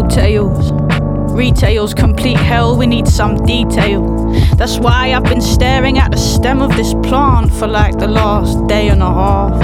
old tales. Retail's complete hell, we need some detail. That's why I've been staring at the stem of this plant for like the last day and a half,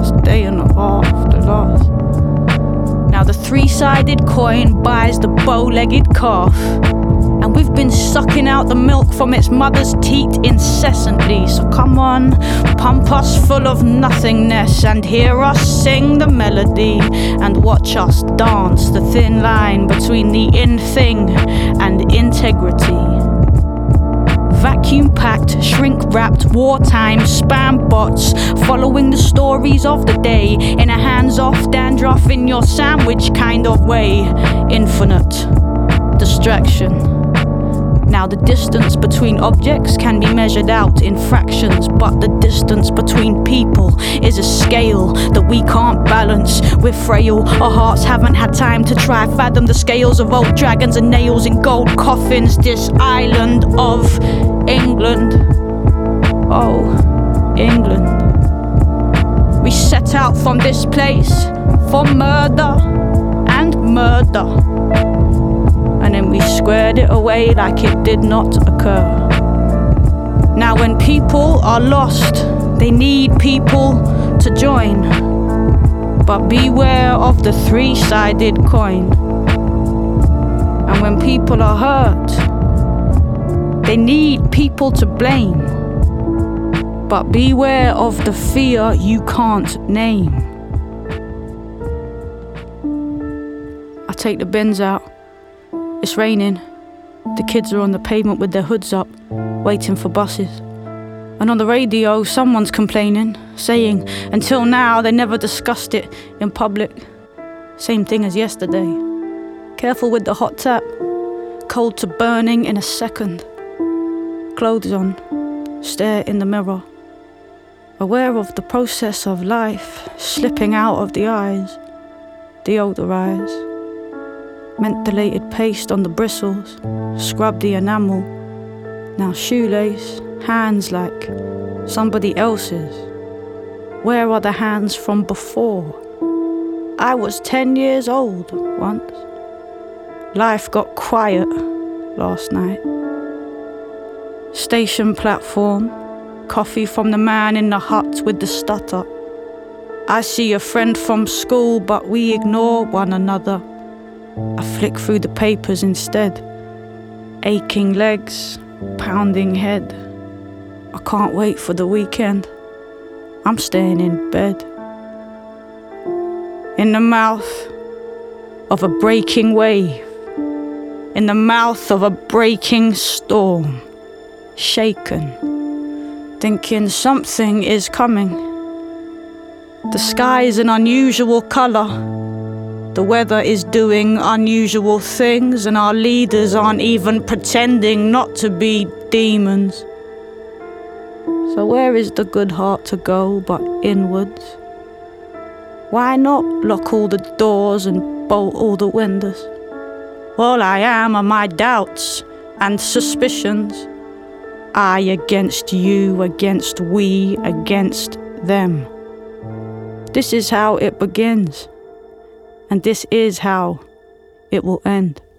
Now the three-sided coin buys the bow-legged calf, and we've been sucking out the milk from its mother's teat incessantly. So come on, pump us full of nothingness and hear us sing the melody, and watch us dance the thin line between the in-thing and integrity. Vacuum-packed, shrink-wrapped, wartime spam bots following the stories of the day in a hands-off, dandruff in your sandwich kind of way. Infinite distraction. Now the distance between objects can be measured out in fractions, but the distance between people is a scale that we can't balance. We're frail, our hearts haven't had time to try fathom the scales of old dragons and nails in gold coffins. This island of England, oh, England. We set out from this place for murder and murder, and then we squared it away like it did not occur. Now when people are lost, they need people to join. But beware of the three-sided coin. And when people are hurt, they need people to blame. But beware of the fear you can't name. I take the bins out. It's raining. The kids are on the pavement with their hoods up, waiting for buses. And on the radio, someone's complaining, saying until now they never discussed it in public. Same thing as yesterday. Careful with the hot tap. Cold to burning in a second. Clothes on. Stare in the mirror. Aware of the process of life slipping out of the eyes. Deodorize. Mentholated paste on the bristles, scrub the enamel. Now shoelace, hands like somebody else's. Where are the hands from before? I was 10 years old once. Life got quiet last night. Station platform, coffee from the man in the hut with the stutter. I see a friend from school, but we ignore one another. I flick through the papers instead. Aching legs, pounding head. I can't wait for the weekend. I'm staying in bed. In the mouth of a breaking wave. In the mouth of a breaking storm. Shaken. Thinking something is coming. The sky is an unusual color. The weather is doing unusual things, and our leaders aren't even pretending not to be demons. So where is the good heart to go but inwards? Why not lock all the doors and bolt all the windows? All I am are my doubts and suspicions. I against you, against we, against them. This is how it begins. And this is how it will end.